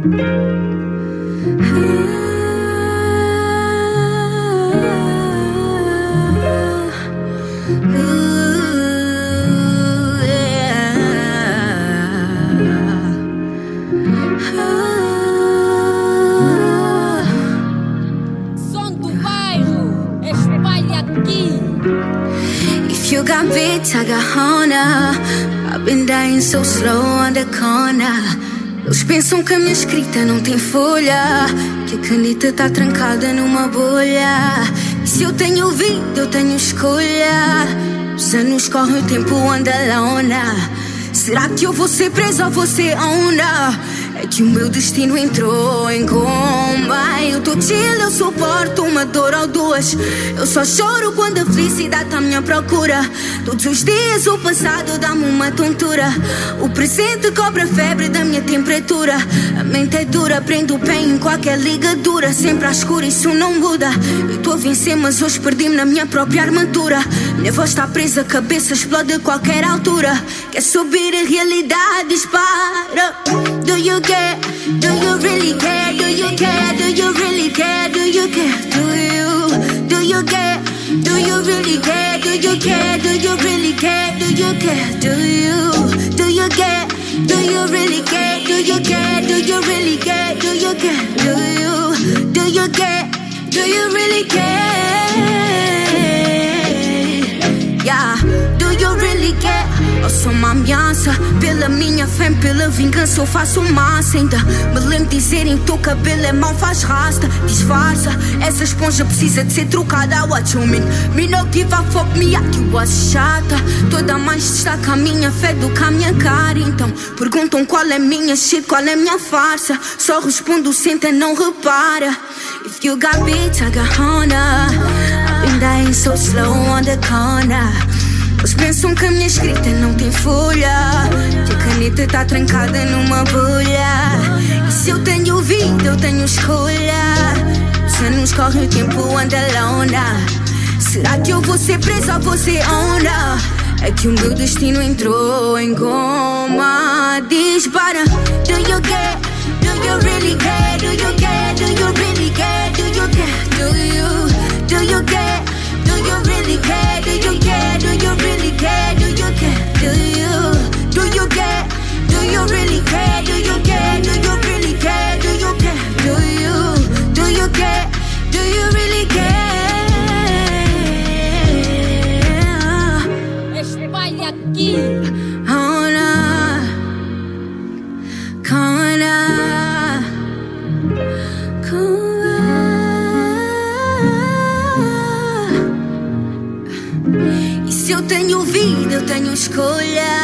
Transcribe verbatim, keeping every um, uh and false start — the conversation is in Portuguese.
If you got beats, I got Honda. I've been dying so slow on the corner. Eles pensam que a minha escrita não tem folha, que a caneta tá trancada numa bolha. E se eu tenho vida, eu tenho escolha. Os anos correm, o tempo anda lona. Será que eu vou ser presa ou vou ser onda? É que o meu destino entrou em coma. Eu tô chill, eu suporto uma dor ou duas. Eu só choro quando a felicidade tá à minha procura. Todos os dias o passado dá-me uma tontura. O presente cobra a febre da minha temperatura. A mente é dura, prendo o pé em qualquer ligadura. Sempre à escura, isso não muda. Eu tô a vencer, mas hoje perdi-me na minha própria armadura. Minha voz tá presa, a cabeça explode a qualquer altura. Quer subir, a realidade dispara. Do you care? Do you really care? Do you care? Do you really care? Do you care? Do you? Do you care? Do you really care? Do you care? Do you really care? Do you care? Do you? Do you care? Do you really care? Do you care? Do you really care? Do you care? Do you? Do you care? Do you really care? Yeah. Do you really care? Eu sou uma ameaça. Pela minha fé, pela vingança eu faço massa. Ainda me lembro de dizerem teu cabelo é mau, faz rasta. Disfarça, essa esponja precisa de ser trocada. What you mean? Me no give a fuck, me aqui was chata. Toda mais destaca a minha fé do que a minha cara. Então perguntam qual é minha shit, qual é minha farsa. Só respondo, senta, não repara. If you got beats, I got Honda. I've been dying so slow on the corner. Eles pensam que a minha escrita não tem folha, que a caneta tá trancada numa bolha. E se eu tenho vida, eu tenho escolha. Os anos correm, o tempo anda lona. Será que eu vou ser presa ou vou ser onda? É que o meu destino entrou em coma. Dispara. Do you care? Do you really care? Do you care? Do you really care? Do you care? Do you? Do you care? Do you really care? Do you care? Do you really care? Do you care? Do you? Do you care? Do you really care? Do you care? Do you really care? Do you care? Do you? Do you care? Do you really care? Espalhe aqui. Honda, Honda, Honda. E se eu tenho vida, eu tenho escolha.